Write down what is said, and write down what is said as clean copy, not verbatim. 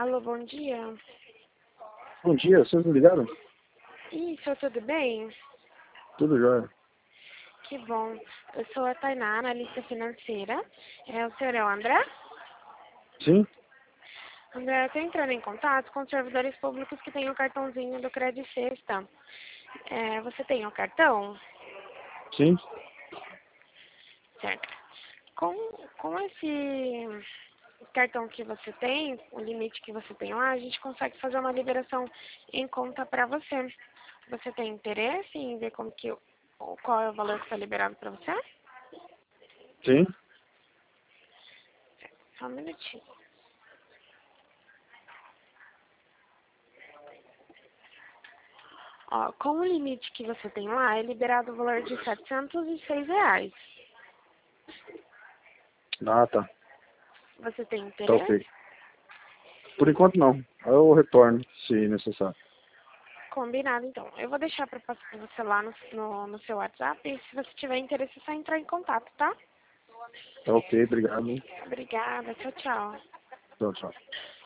Alô, bom dia. Bom dia, vocês me ligaram? Isso, tudo bem? Tudo jóia. Que bom. Eu sou a Tainá, analista financeira. O senhor é o André? Sim? André, eu estou entrando em contato com os servidores públicos que têm o cartãozinho do Credit Sexta. Você tem o cartão? Sim? Certo. Com esse cartão que você tem, o limite que você tem lá, a gente consegue fazer uma liberação em conta para você. Você tem interesse em ver qual é o valor que está liberado para você? Sim? Só um minutinho. Ó, com o limite que você tem lá, é liberado o valor de R$ 706. Ah, tá. Você tem Tá interesse? ok. Por enquanto não. Aí eu retorno, se necessário. Combinado, então. Eu vou deixar para passar para você lá no seu WhatsApp. E se você tiver interesse, é só entrar em contato, tá? Tá ok, obrigado. Obrigada. Tchau, tchau. Tchau, tchau.